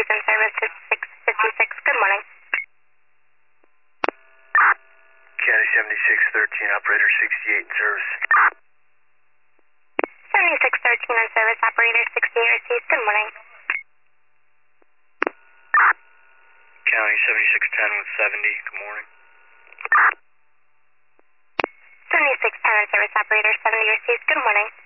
receives in service to 656. Good morning. County 7613, operator 68 in service. 7613 in service, operator 68 receives. Good morning. County 7610 with 70, good morning. 7610 in service, operator 70 receives. Good morning.